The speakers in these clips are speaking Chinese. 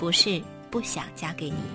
不是不想嫁给你。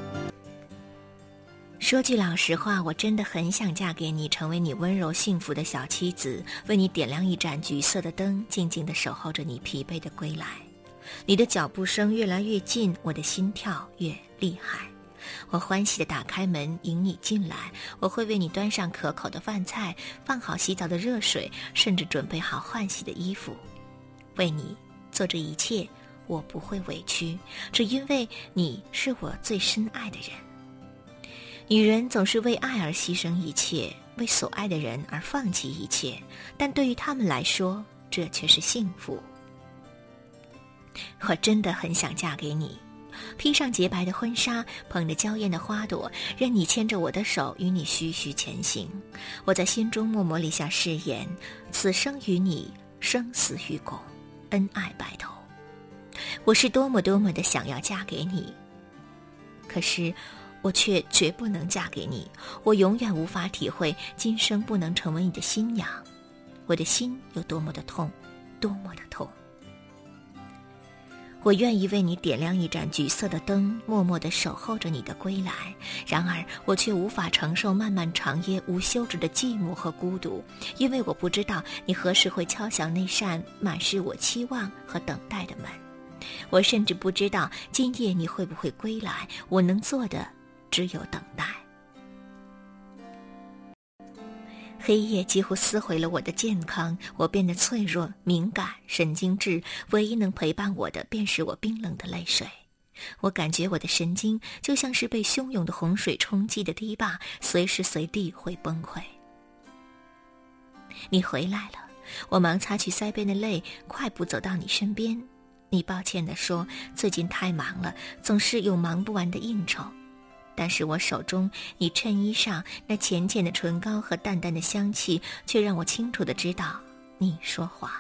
说句老实话，我真的很想嫁给你，成为你温柔幸福的小妻子，为你点亮一盏橘色的灯，静静地守候着你疲惫的归来。你的脚步声越来越近，我的心跳越厉害。我欢喜地打开门迎你进来，我会为你端上可口的饭菜，放好洗澡的热水，甚至准备好换洗的衣服。为你做这一切，我不会委屈，只因为你是我最深爱的人。女人总是为爱而牺牲一切，为所爱的人而放弃一切，但对于她们来说，这却是幸福。我真的很想嫁给你，披上洁白的婚纱，捧着娇艳的花朵，任你牵着我的手，与你徐徐前行。我在心中默默立下誓言，此生与你，生死与共，恩爱白头。我是多么多么的想要嫁给你，可是我却绝不能嫁给你，我永远无法体会今生不能成为你的新娘，我的心有多么的痛，多么的痛。我愿意为你点亮一盏橘色的灯，默默地守候着你的归来，然而我却无法承受漫漫长夜无休止的寂寞和孤独，因为我不知道你何时会敲响那扇满是我期望和等待的门，我甚至不知道今夜你会不会归来，我能做的只有等待。黑夜几乎撕毁了我的健康，我变得脆弱、敏感、神经质，唯一能陪伴我的便是我冰冷的泪水。我感觉我的神经就像是被汹涌的洪水冲击的堤坝，随时随地会崩溃。你回来了，我忙擦去腮边的泪，快步走到你身边。你抱歉地说，最近太忙了，总是有忙不完的应酬。但是我手中你衬衣上那浅浅的唇膏和淡淡的香气，却让我清楚地知道你说谎。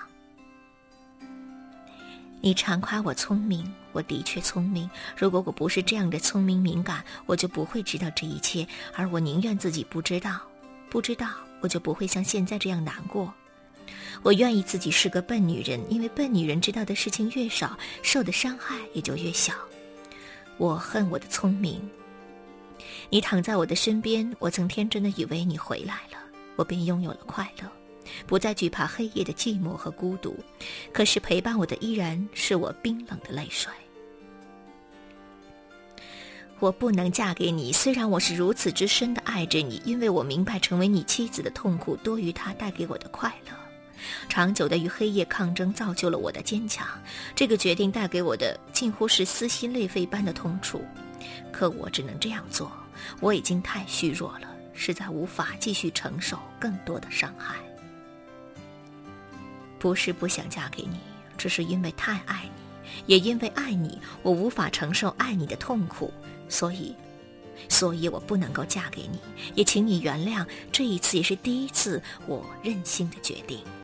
你常夸我聪明，我的确聪明，如果我不是这样的聪明敏感，我就不会知道这一切，而我宁愿自己不知道，不知道我就不会像现在这样难过。我愿意自己是个笨女人，因为笨女人知道的事情越少，受的伤害也就越小。我恨我的聪明。你躺在我的身边，我曾天真的以为你回来了，我便拥有了快乐，不再惧怕黑夜的寂寞和孤独。可是陪伴我的依然是我冰冷的泪水。我不能嫁给你，虽然我是如此之深的爱着你，因为我明白成为你妻子的痛苦多于它带给我的快乐。长久的与黑夜抗争造就了我的坚强，这个决定带给我的近乎是撕心裂肺般的痛楚。可我只能这样做，我已经太虚弱了，实在无法继续承受更多的伤害。不是不想嫁给你，只是因为太爱你，也因为爱你，我无法承受爱你的痛苦，所以我不能够嫁给你，也请你原谅，这一次也是第一次我任性的决定。